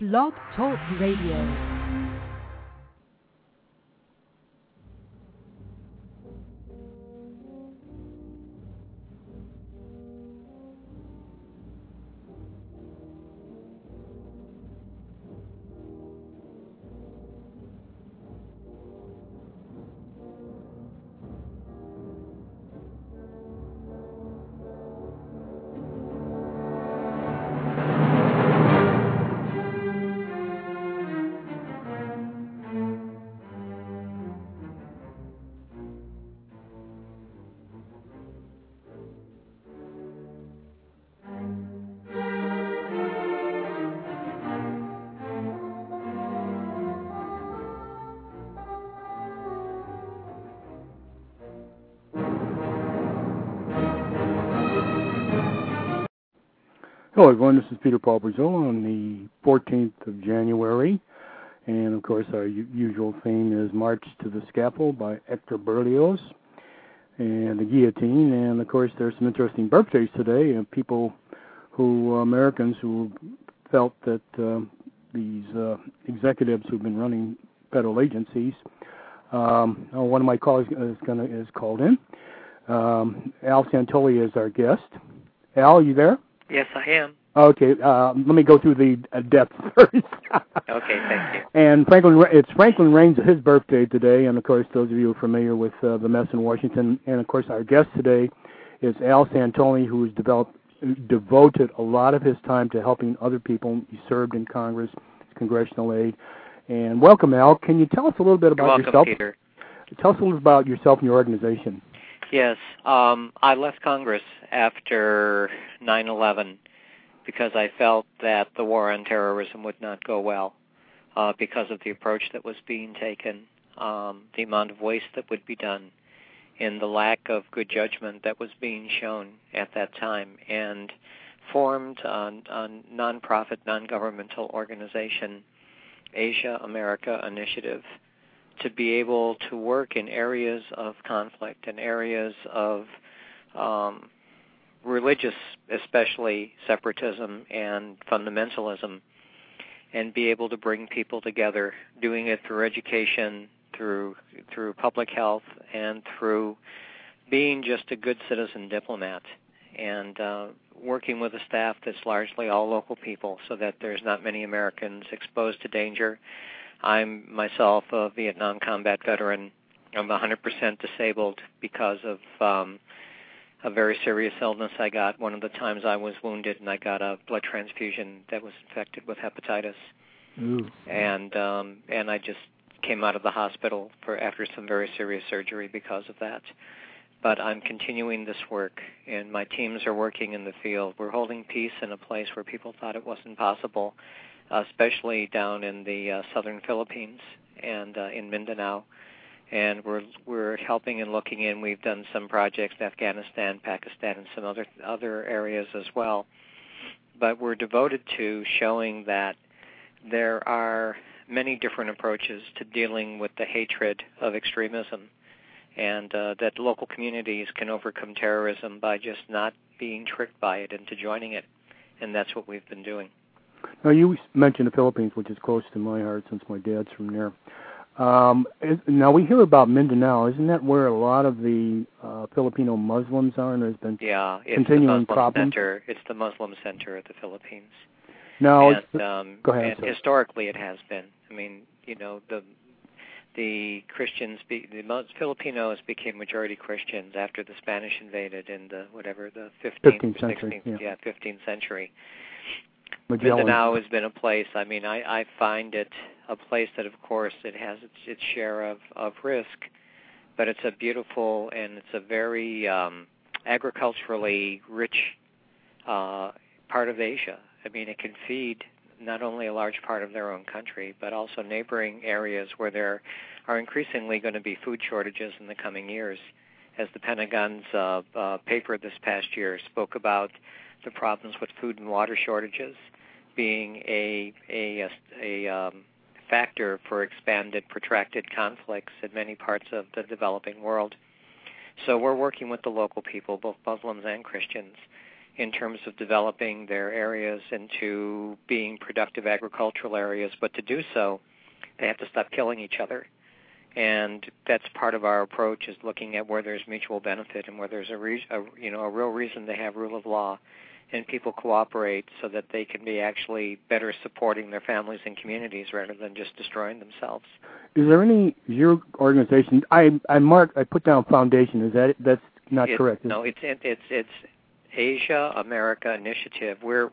Blog Talk Radio. Hello, everyone. This is Peter Paul Brazil on the 14th of January. And, of course, our usual theme is March to the Scaffold by Hector Berlioz and the Guillotine. And, of course, there's some interesting birthdays today of people Americans who felt that these executives who've been running federal agencies, one of my colleagues is called in. Al Santoli is our guest. Al, are you there? Yes, I am. Okay, let me go through the deaths first. Okay, thank you. And it's Franklin Raines' his birthday today, and of course, those of you who are familiar with the mess in Washington, and of course, our guest today is Al Santoli, who has devoted a lot of his time to helping other people. He served in Congress, congressional aid, and welcome, Al. Can you tell us a little bit about yourself? Welcome, Peter. Tell us a little bit about yourself and your organization. Yes, I left Congress after 9/11 because I felt that the war on terrorism would not go well because of the approach that was being taken, the amount of waste that would be done, and the lack of good judgment that was being shown at that time, and formed a nonprofit, non-governmental organization, Asia America Initiative, to be able to work in areas of conflict and areas of religious, especially separatism and fundamentalism, and be able to bring people together, doing it through education, through public health, and through being just a good citizen diplomat, and working with a staff that's largely all local people so that there's not many Americans exposed to danger. I'm myself a Vietnam combat veteran. I'm 100% disabled because of a very serious illness I got one of the times I was wounded, and I got a blood transfusion that was infected with hepatitis. Ooh. And I just came out of the hospital after some very serious surgery because of that. But I'm continuing this work, and my teams are working in the field. We're holding peace in a place where people thought it wasn't possible, especially down in the southern Philippines and in Mindanao. And we're helping and looking in. We've done some projects in Afghanistan, Pakistan, and some other areas as well. But we're devoted to showing that there are many different approaches to dealing with the hatred of extremism, and that local communities can overcome terrorism by just not being tricked by it into joining it. And that's what we've been doing. Now, you mentioned the Philippines, which is close to my heart since my dad's from there. Now, we hear about Mindanao. Isn't that where a lot of the Filipino Muslims are, and there's been continuing problems? It's the Muslim center of the Philippines. No, go ahead. And historically it has been. I mean, the Christians, the Filipinos became majority Christians after the Spanish invaded in the 15th century. 15th century. Magellan. Mindanao has been a place, I find it a place that, of course, it has its share of risk, but it's a beautiful and it's a very agriculturally rich part of Asia. I mean, it can feed not only a large part of their own country, but also neighboring areas where there are increasingly going to be food shortages in the coming years. As the Pentagon's paper this past year spoke about the problems with food and water shortages being a factor for expanded, protracted conflicts in many parts of the developing world. So we're working with the local people, both Muslims and Christians, in terms of developing their areas into being productive agricultural areas. But to do so, they have to stop killing each other. And that's part of our approach, is looking at where there's mutual benefit and where there's a real reason to have rule of law, and people cooperate so that they can be actually better supporting their families and communities rather than just destroying themselves. Is there any, your organization, I put down foundation, that's not correct? No, it's Asia America Initiative. We're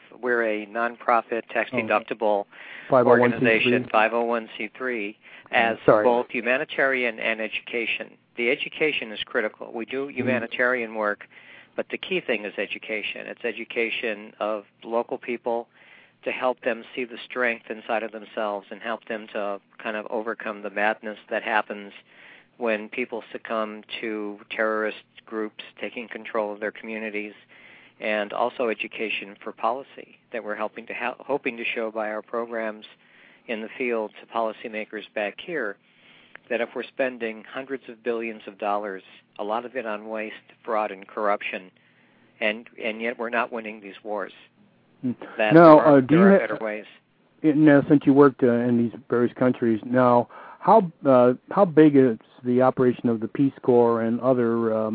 a nonprofit, tax deductible organization, 501c3, as both humanitarian and education. The education is critical. We do humanitarian work, but the key thing is education. It's education of local people to help them see the strength inside of themselves and help them to kind of overcome the madness that happens when people succumb to terrorist groups taking control of their communities, and also education for policy that we're hoping to show by our programs in the field to policymakers back here, that if we're spending hundreds of billions of dollars, a lot of it on waste, fraud, and corruption, and yet we're not winning these wars. That there are better ways. Now, since you worked in these various countries, now how big is the operation of the Peace Corps and other?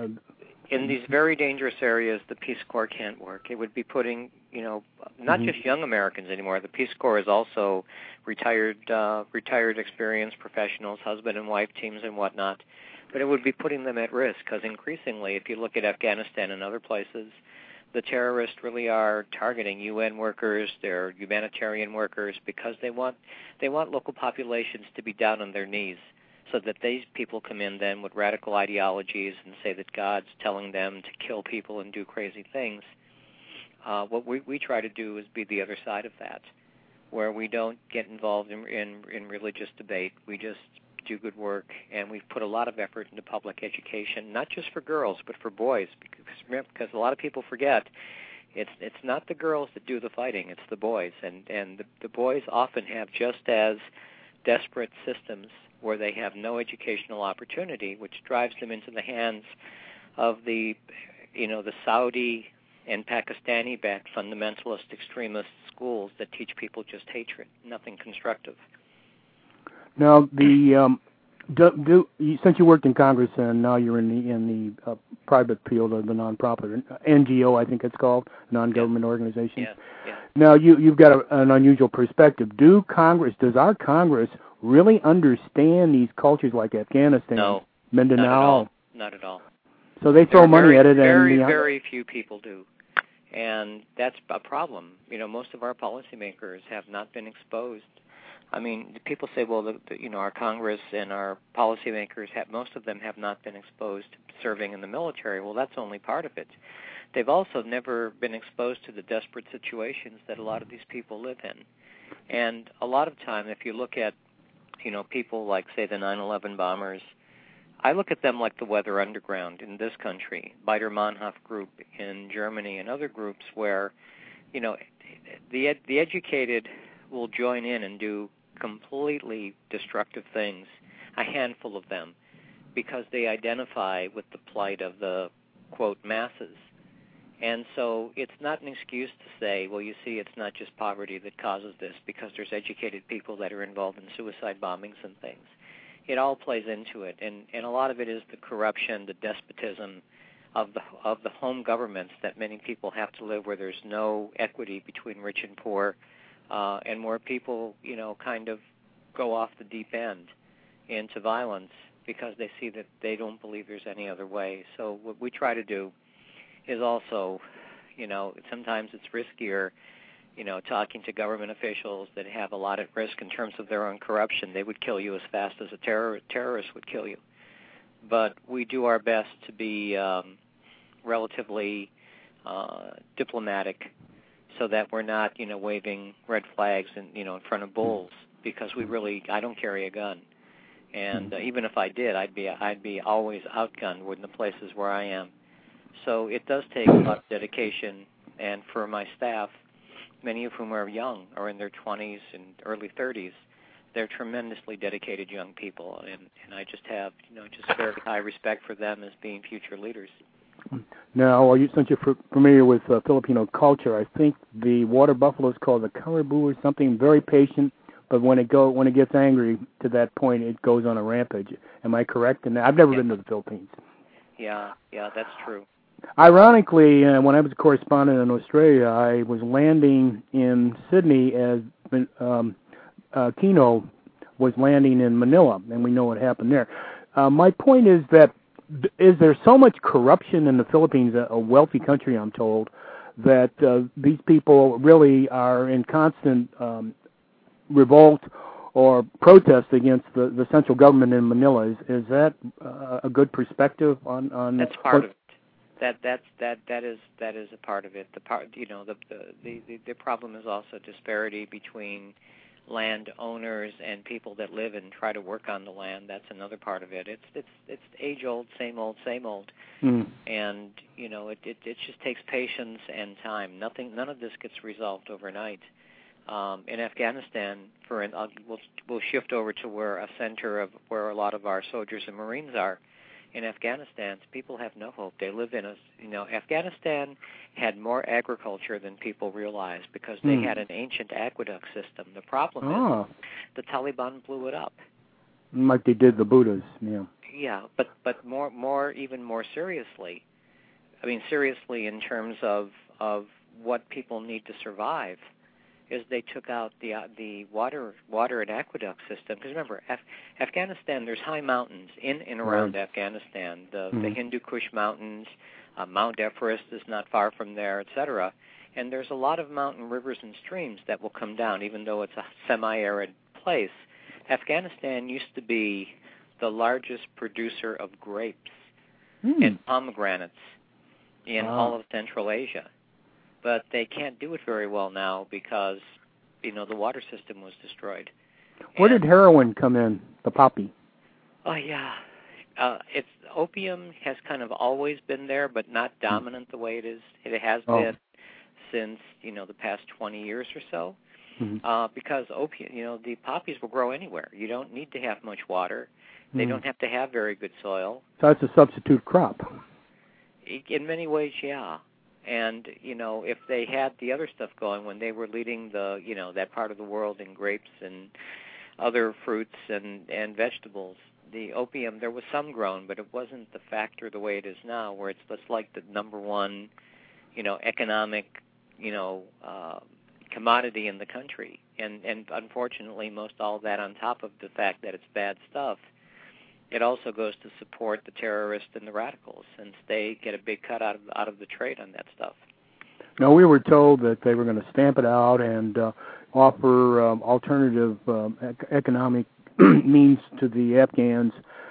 In these very dangerous areas, the Peace Corps can't work. It would be putting, not just young Americans anymore. The Peace Corps is also retired experienced professionals, husband and wife teams and whatnot. But it would be putting them at risk, because increasingly, if you look at Afghanistan and other places, the terrorists really are targeting UN workers, they're humanitarian workers, because they want local populations to be down on their knees, so that these people come in then with radical ideologies and say that God's telling them to kill people and do crazy things. What we try to do is be the other side of that, where we don't get involved in religious debate. We just do good work, and we've put a lot of effort into public education, not just for girls, but for boys, because a lot of people forget it's not the girls that do the fighting, it's the boys, and the boys often have just as desperate systems where they have no educational opportunity, which drives them into the hands of the Saudi and Pakistani-backed fundamentalist extremist schools that teach people just hatred, nothing constructive. Now, since you worked in Congress and now you're in the private field of the nonprofit NGO, I think it's called, non-government organization. Yeah. Now, you've got an unusual perspective. Does our Congress really understand these cultures like Afghanistan, no, Mindanao? Not at all. So they throw money at it, very few people do, and that's a problem. Most of our policymakers have not been exposed. I mean, people say, well, our Congress and our policymakers most of them have not been exposed to serving in the military. Well, that's only part of it. They've also never been exposed to the desperate situations that a lot of these people live in. And a lot of time, if you look at, people like, say, the 9/11 bombers, I look at them like the Weather Underground in this country, Baader-Meinhof group in Germany, and other groups where, the educated will join in and do completely destructive things, a handful of them, because they identify with the plight of the, quote, masses. And so it's not an excuse to say, well, you see, it's not just poverty that causes this, because there's educated people that are involved in suicide bombings and things. It all plays into it, and a lot of it is the corruption, the despotism of the home governments that many people have to live, where there's no equity between rich and poor, and more people, kind of go off the deep end into violence because they see that they don't believe there's any other way. So what we try to do is also, sometimes it's riskier, talking to government officials that have a lot at risk in terms of their own corruption. They would kill you as fast as a terrorist would kill you. But we do our best to be relatively diplomatic, so that we're not, waving red flags in front of bulls, because I don't carry a gun, and even if I did, I'd be always outgunned in the places where I am. So it does take a lot of dedication, and for my staff, many of whom are young, are in their 20s and early 30s, they're tremendously dedicated young people, and I just have, just very high respect for them as being future leaders. Now, since you're familiar with Filipino culture, I think the water buffalo is called the caribou or something. Very patient, but when it gets angry to that point, it goes on a rampage. Am I correct? And I've never been to the Philippines. Yeah, that's true. Ironically, when I was a correspondent in Australia, I was landing in Sydney as Kino was landing in Manila, and we know what happened there. My point is that is there so much corruption in the Philippines, a wealthy country, I'm told, that these people really are in constant revolt or protest against the central government in Manila? Is that a good perspective on? That's part of it. That is a part of it. The problem is also disparity between landowners and people that live and try to work on the land. That's another part of it. It's age old, same old. And it just takes patience and time. None of this gets resolved overnight. In Afghanistan, we'll shift over to where a center of where a lot of our soldiers and Marines are. In Afghanistan, people have no hope. They live in Afghanistan had more agriculture than people realize because they had an ancient aqueduct system. The problem is the Taliban blew it up. Like they did the Buddhas, yeah. Yeah, but even more seriously. I mean, seriously in terms of what people need to survive. Is they took out the water and aqueduct system. Because remember, Afghanistan, there's high mountains in and around Afghanistan. The Hindu Kush Mountains, Mount Everest is not far from there, etc. And there's a lot of mountain rivers and streams that will come down, even though it's a semi-arid place. Afghanistan used to be the largest producer of grapes and pomegranates in all of Central Asia. But they can't do it very well now because, the water system was destroyed. Where did heroin come in, the poppy? Oh, yeah. It's opium has kind of always been there, but not dominant the way it is. It has been since, the past 20 years or so. Because opium, the poppies will grow anywhere. You don't need to have much water. They don't have to have very good soil. So it's a substitute crop. In many ways, yeah. And, if they had the other stuff going when they were leading that part of the world in grapes and other fruits and vegetables, the opium, there was some grown, but it wasn't the factor the way it is now, where it's just like the number one, economic, commodity in the country. And unfortunately, most all of that on top of the fact that it's bad stuff, it also goes to support the terrorists and the radicals, since they get a big cut out of the trade on that stuff. No, we were told that they were going to stamp it out and offer alternative economic means to the Afghans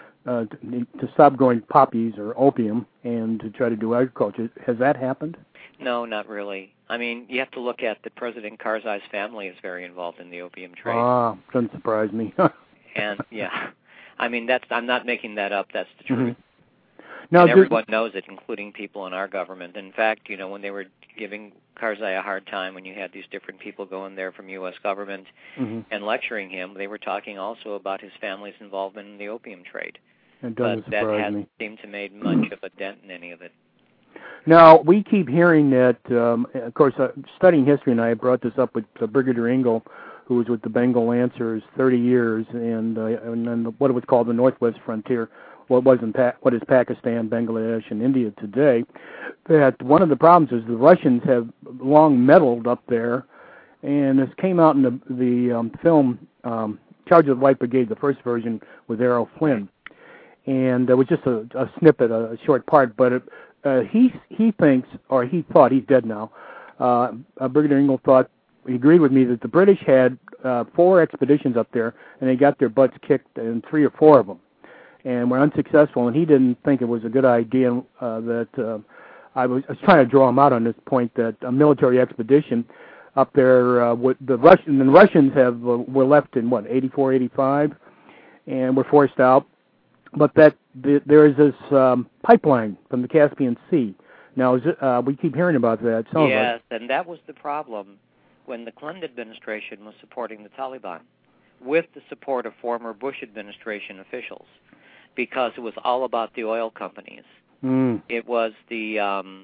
to stop growing poppies or opium and to try to do agriculture. Has that happened? No, not really. I mean, you have to look at that President Karzai's family is very involved in the opium trade. Doesn't surprise me. And, yeah. I mean, I'm not making that up. That's the truth. Now, and everyone knows it, including people in our government. In fact, when they were giving Karzai a hard time, when you had these different people going there from U.S. government and lecturing him, they were talking also about his family's involvement in the opium trade. But that hasn't seemed to make much of a dent in any of it. Now, we keep hearing that, of course, studying history, and I brought this up with Brigadier Engel, who was with the Bengal Lancers 30 years, and then what was called the Northwest Frontier, what is Pakistan, Bangladesh, and India today, that one of the problems is the Russians have long meddled up there, and this came out in the film Charge of the White Brigade, the first version, with Errol Flynn. And it was just a snippet, a short part, but he thinks, or he thought, he's dead now, Brigadier Engel thought, he agreed with me that the British had 4 expeditions up there, and they got their butts kicked in 3 or 4 of them, and were unsuccessful. And he didn't think it was a good idea that I was trying to draw him out on this point that a military expedition up there with the Russians were left in 84, 85, and were forced out. But that there is this pipeline from the Caspian Sea. Now we keep hearing about that. Yes, and that was the problem when the Clinton administration was supporting the Taliban, with the support of former Bush administration officials, because it was all about the oil companies. It was the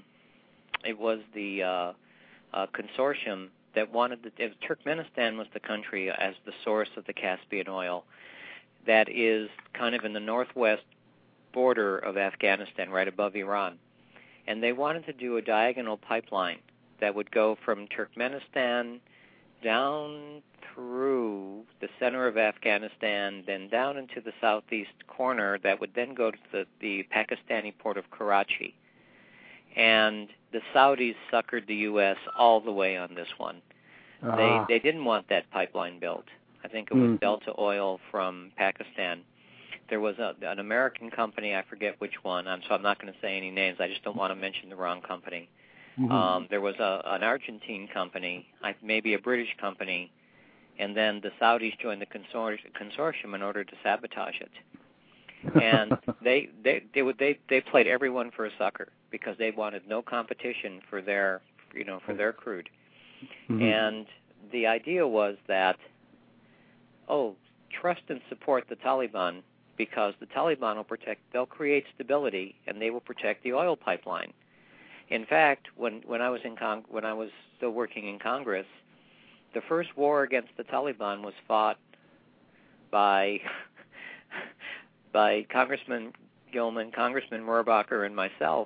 consortium that wanted Turkmenistan was the country as the source of the Caspian oil that is kind of in the northwest border of Afghanistan, right above Iran. And they wanted to do a diagonal pipeline that would go from Turkmenistan down through the center of Afghanistan, then down into the southeast corner that would then go to the Pakistani port of Karachi. And the Saudis suckered the U.S. all the way on this one. They didn't want that pipeline built. I think it was Delta Oil from Pakistan. There was an American company, I forget which one, so I'm not going to say any names. I just don't want to mention the wrong company. There was an Argentine company, maybe a British company, and then the Saudis joined the consortium in order to sabotage it. And they played everyone for a sucker because they wanted no competition for their crude. And the idea was that, trust and support the Taliban because the Taliban they'll create stability and they will protect the oil pipeline. In fact, when I was still working in Congress, the first war against the Taliban was fought by Congressman Gilman, Congressman Rohrabacher, and myself,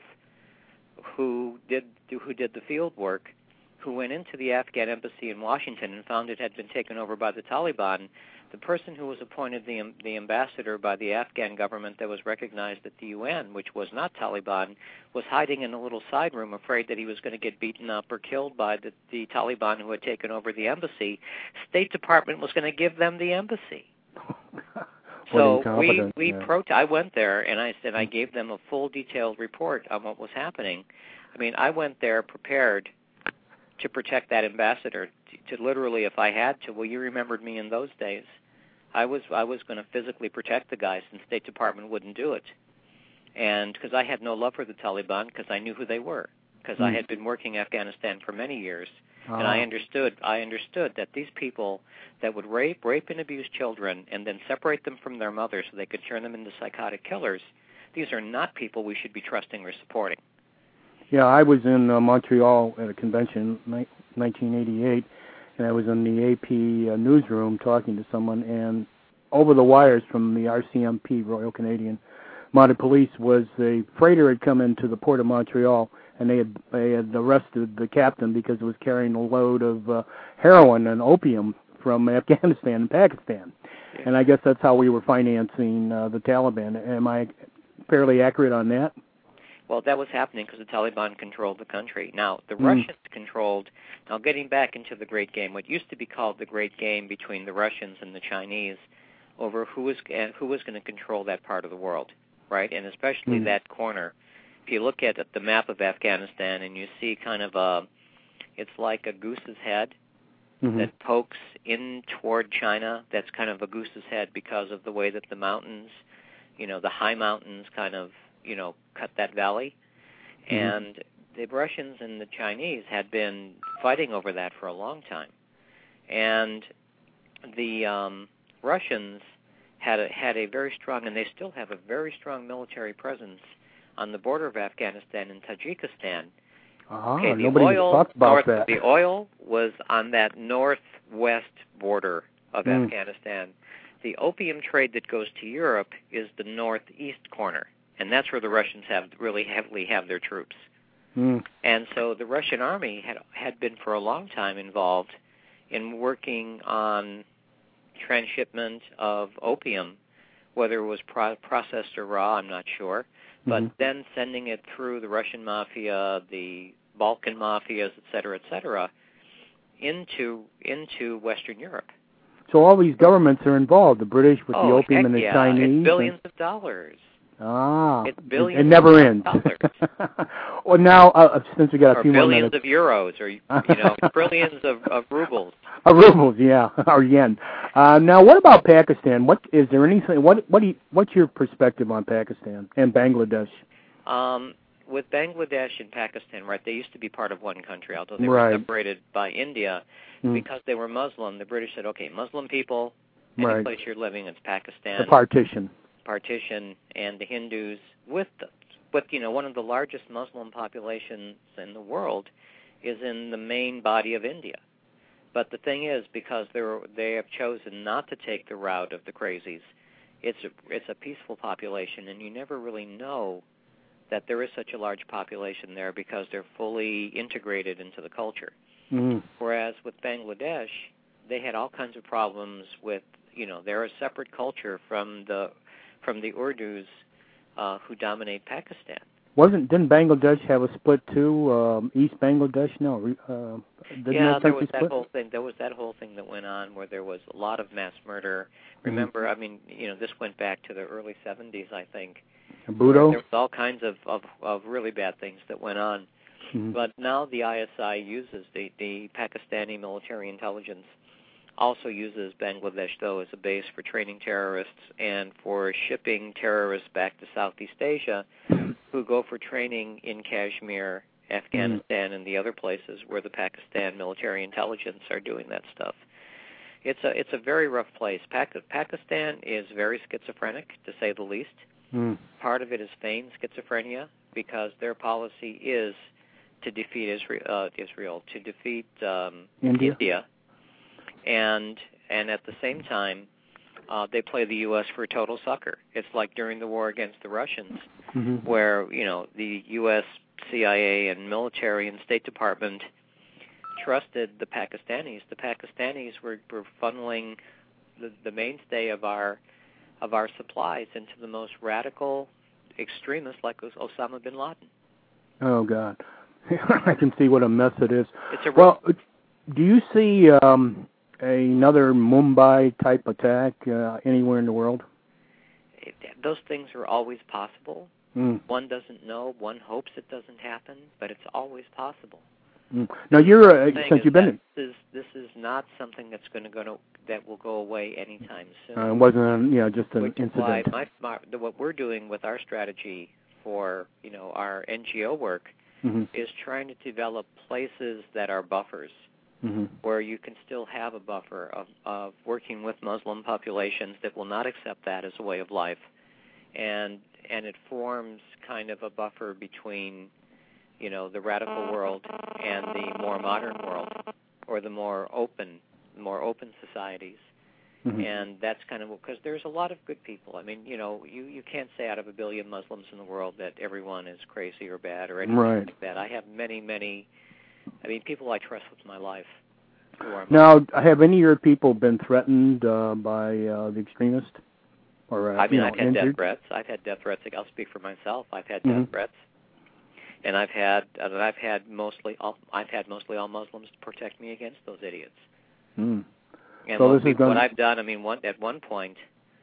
who did the field work, who went into the Afghan embassy in Washington and found it had been taken over by the Taliban. The person who was appointed the ambassador by the Afghan government that was recognized at the UN, which was not Taliban, was hiding in a little side room, afraid that he was going to get beaten up or killed by the Taliban who had taken over the embassy. State Department was going to give them the embassy. So I went there and I gave them a full detailed report on what was happening. I mean, I went there prepared to protect that ambassador, to literally, if I had to. Well, you remembered me in those days. I was going to physically protect the guys, and State Department wouldn't do it. And because I had no love for the Taliban, because I knew who they were, because I had been working Afghanistan for many years, and I understood that these people that would rape and abuse children and then separate them from their mothers so they could turn them into psychotic killers, these are not people we should be trusting or supporting. Yeah, I was in Montreal at a convention in 1988, and I was in the AP newsroom talking to someone, and over the wires from the RCMP, Royal Canadian Mounted Police, was a freighter had come into the port of Montreal, and they had arrested the captain because it was carrying a load of heroin and opium from Afghanistan and Pakistan. Yeah. And I guess that's how we were financing the Taliban. Am I fairly accurate on that? Well, that was happening because the Taliban controlled the country. Now, the Russians controlled, now getting back into the Great Game, what used to be called the Great Game between the Russians and the Chinese over who was going to control that part of the world, right? And especially that corner. If you look at the map of Afghanistan and you see kind of it's like a goose's head that pokes in toward China. That's kind of a goose's head because of the way that the mountains, the high mountains kind of, cut that valley. And the Russians and the Chinese had been fighting over that for a long time. And the Russians had a very strong, and they still have a very strong military presence on the border of Afghanistan and Tajikistan. Nobody talked about that. The oil was on that northwest border of Afghanistan. The opium trade that goes to Europe is the northeast corner. And that's where the Russians really heavily have their troops. And so the Russian army had been for a long time involved in working on transshipment of opium, whether it was processed or raw, I'm not sure, but then sending it through the Russian mafia, the Balkan mafias, et cetera, into Western Europe. So all these governments are involved, the British with the opium and the Chinese. It's billions of dollars. It's billions. It never ends. Well, now since we got a few more billions minutes, of euros, or trillions of rubles. Rubles, yeah, or yen. Now, what about Pakistan? Is there anything? What's your perspective on Pakistan and Bangladesh? With Bangladesh and Pakistan, right? They used to be part of one country, although they were separated by India because they were Muslim. The British said, "Okay, Muslim people, any place you're living, it's Pakistan." The partition, and the Hindus with But one of the largest Muslim populations in the world is in the main body of India. But the thing is, because they have chosen not to take the route of the crazies, it's a peaceful population, and you never really know that there is such a large population there because they're fully integrated into the culture. Mm. Whereas with Bangladesh, they had all kinds of problems with, they're a separate culture from the Urdus who dominate Pakistan. Didn't Bangladesh have a split too? East Bangladesh? No. There was that whole thing. There was that whole thing that went on where there was a lot of mass murder. Remember, I mean, this went back to the early 70s, I think. Bhutto? There was all kinds of really bad things that went on. Mm-hmm. But now the ISI uses the Pakistani military intelligence also uses Bangladesh, though, as a base for training terrorists and for shipping terrorists back to Southeast Asia who go for training in Kashmir, Afghanistan, and the other places where the Pakistan military intelligence are doing that stuff. It's a very rough place. Pakistan is very schizophrenic, to say the least. Mm. Part of it is feigned schizophrenia because their policy is to defeat Israel, to defeat India. And at the same time, they play the U.S. for a total sucker. It's like during the war against the Russians, where the U.S. CIA and military and State Department trusted the Pakistanis. The Pakistanis were funneling the mainstay of our supplies into the most radical extremists like Osama bin Laden. Oh God, I can see what a mess it is. Well, do you see another Mumbai-type attack anywhere in the world? Those things are always possible. Mm. One doesn't know. One hopes it doesn't happen, but it's always possible. Mm. Now you're since you've been. This is not something that will go away anytime soon. It wasn't just an incident. What we're doing with our strategy for our NGO work is trying to develop places that are buffers. Mm-hmm. Where you can still have a buffer of working with Muslim populations that will not accept that as a way of life, and it forms kind of a buffer between, the radical world and the more modern world, or the more open societies, and that's kind of because there's a lot of good people. I mean, you can't say out of 1 billion Muslims in the world that everyone is crazy or bad or anything like that. I have many. I mean, people I trust with my life. Now, have any of your people been threatened by the extremists? Or, I've had death threats. I've had death threats. I'll speak for myself. I've had death threats, and I've had mostly all Muslims to protect me against those idiots. Mm. And so what I've done, I mean, at one point,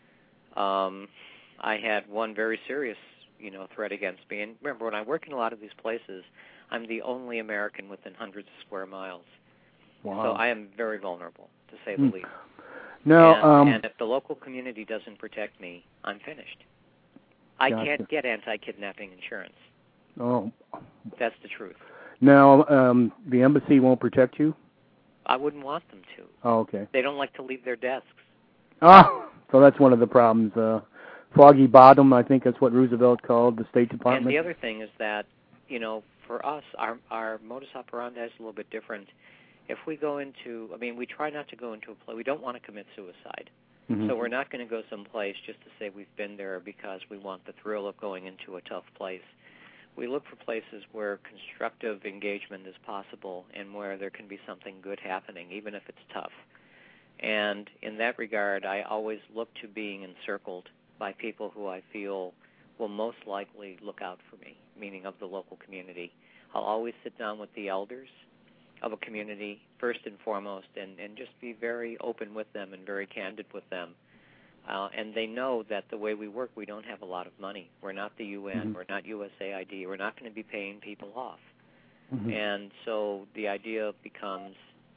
I had one very serious, threat against me. And remember, when I work in a lot of these places, I'm the only American within hundreds of square miles. Wow. So I am very vulnerable, to say the least. Now, and if the local community doesn't protect me, I'm finished. I can't get anti-kidnapping insurance. Oh. That's the truth. Now, the embassy won't protect you? I wouldn't want them to. Oh, okay. They don't like to leave their desks. Oh, so that's one of the problems. Foggy bottom, I think that's what Roosevelt called the State Department. And the other thing is that, for us, our modus operandi is a little bit different. If we go into, we try not to go into a place, we don't want to commit suicide. Mm-hmm. So we're not going to go someplace just to say we've been there because we want the thrill of going into a tough place. We look for places where constructive engagement is possible and where there can be something good happening, even if it's tough. And in that regard, I always look to being encircled by people who I feel will most likely look out for me, meaning of the local community. I'll always sit down with the elders of a community, first and foremost, and just be very open with them and very candid with them. And they know that the way we work, we don't have a lot of money. We're not the UN. We're not USAID. We're not going to be paying people off. And so the idea becomes,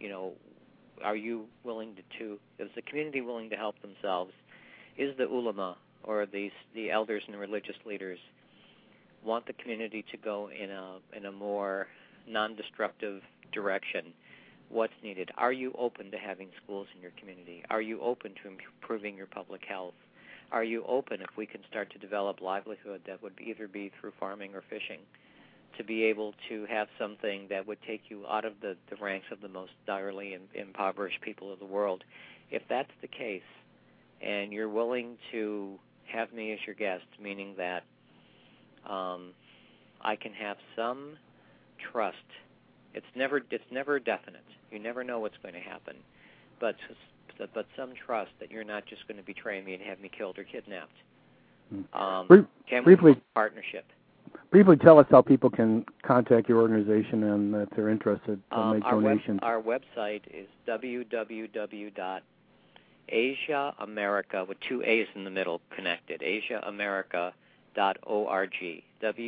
are you willing to is the community willing to help themselves? Is the ulama, or the elders and religious leaders, want the community to go in a more non-destructive direction? What's needed? Are you open to having schools in your community? Are you open to improving your public health? are you open, if we can start to develop livelihood that would either be through farming or fishing, to be able to have something that would take you out of the ranks of the most direly impoverished people of the world? If that's the case, and you're willing to have me as your guest, meaning that I can have some trust. It's never definite. You never know what's going to happen, but some trust that you're not just going to betray me and have me killed or kidnapped. Can we have a partnership? Briefly tell us how people can contact your organization and if they're interested to make donations. Our website is www.asiaamerica, with two A's in the middle connected, asiaamerica.org,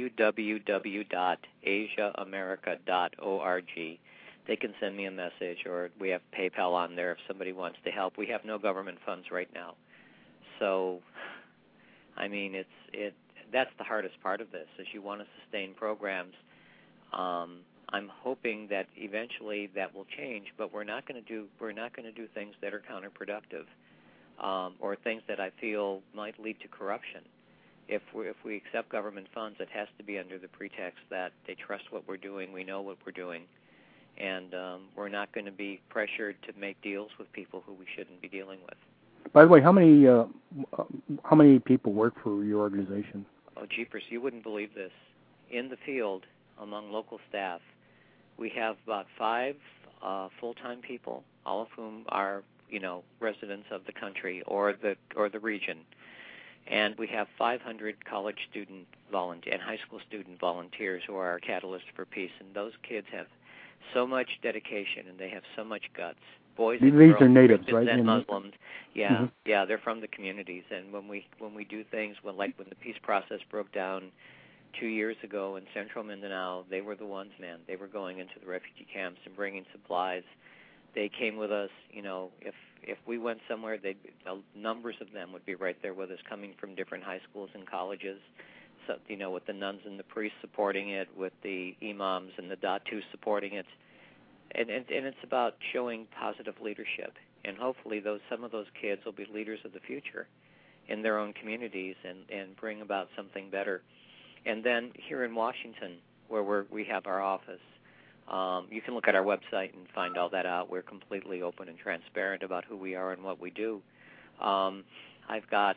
www.asiaamerica.org. They can send me a message, or we have PayPal on there if somebody wants to help. We have no government funds right now. So, I mean, that's the hardest part of this, is you want to sustain programs. I'm hoping that eventually that will change, but we're not going to do things that are counterproductive, or things that I feel might lead to corruption. If we accept government funds, it has to be under the pretext that they trust what we're doing, we know what we're doing, and we're not going to be pressured to make deals with people who we shouldn't be dealing with. By the way, how many people work for your organization? Oh, jeepers, you wouldn't believe this. In the field, among local staff, we have about 5 full-time people, all of whom are, residents of the country or the region. And we have 500 college student and high school student volunteers who are our catalysts for peace. And those kids have so much dedication, and they have so much guts. Boys and girls, are natives, Christians right? and Muslims. Yeah, yeah, they're from the communities. And when we do things, when the peace process broke down 2 years ago in central Mindanao, they were the ones, man. They were going into the refugee camps and bringing supplies. They came with us. If we went somewhere, numbers of them would be right there with us, coming from different high schools and colleges. So, with the nuns and the priests supporting it, with the imams and the datu supporting it. And it's about showing positive leadership, and hopefully some of those kids will be leaders of the future in their own communities and bring about something better. And then here in Washington, where we have our office, you can look at our website and find all that out. We're completely open and transparent about who we are and what we do. I've got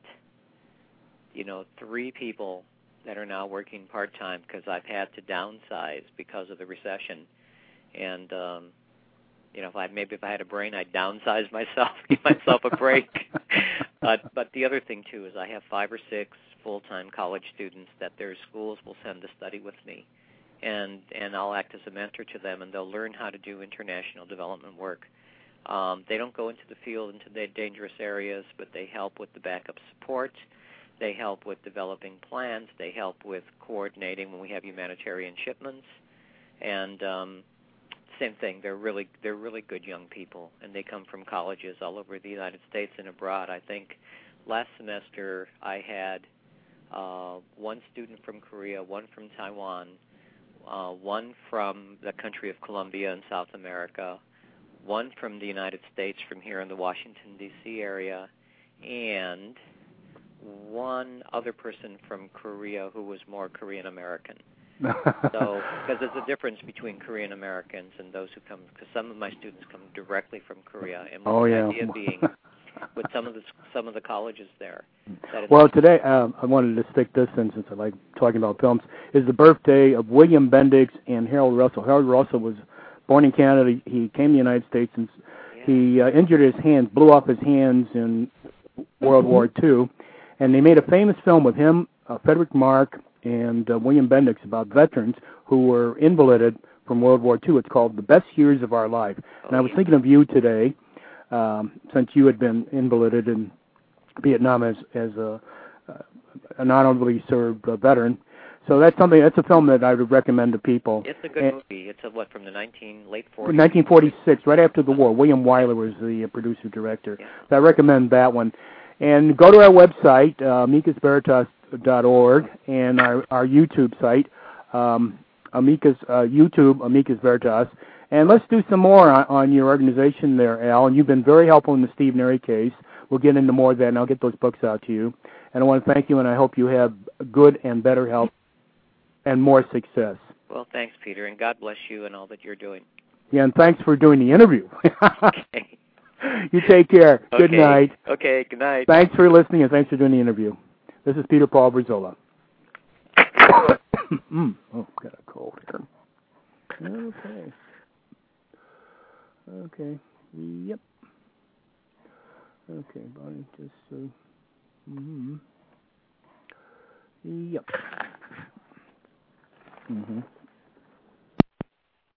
3 people that are now working part-time because I've had to downsize because of the recession. And, if I had a brain, I'd downsize myself, give myself a break. But the other thing, too, is I have 5 or 6 full-time college students that their schools will send to study with me. And I'll act as a mentor to them, and they'll learn how to do international development work. They don't go into the field, into the dangerous areas, but they help with the backup support. They help with developing plans. They help with coordinating when we have humanitarian shipments. And same thing. They're really good young people, and they come from colleges all over the United States and abroad. I think last semester I had 1 student from Korea, 1 from Taiwan, 1 from the country of Colombia in South America, 1 from the United States from here in the Washington, D.C. area, and 1 other person from Korea who was more Korean American. So, because there's a difference between Korean Americans and those who come, because some of my students come directly from Korea, and the idea being, with some of the colleges there. Well, today I wanted to stick this in, since I like talking about films, is the birthday of William Bendix and Harold Russell. Harold Russell was born in Canada. He came to the United States, and he injured his hands, blew off his hands in World War II, and they made a famous film with him, Frederick Mark, and William Bendix, about veterans who were invalided from World War II. It's called The Best Years of Our Life. And I was thinking of you today, since you had been invalided in Vietnam as an honorably served veteran. So that's a film that I would recommend to people. It's a good movie. It's from the late 40s? 1946, right after the war. William Wyler was the producer-director. Yeah. So I recommend that one. And go to our website, amicusveritas.org, and our YouTube site, YouTube, Amicus Veritas. And let's do some more on your organization there, Al. And you've been very helpful in the Steve Neri case. we'll get into more of that, and I'll get those books out to you. And I want to thank you, and I hope you have good and better health and more success. Well, thanks, Peter, and God bless you and all that you're doing. Yeah, and thanks for doing the interview. Okay. You take care. Okay. Good night. Okay, good night. Thanks for listening, and thanks for doing the interview. This is Peter Paul Brizola. Oh, got a cold here. Okay. Yep. Okay, Bonnie, just Yep.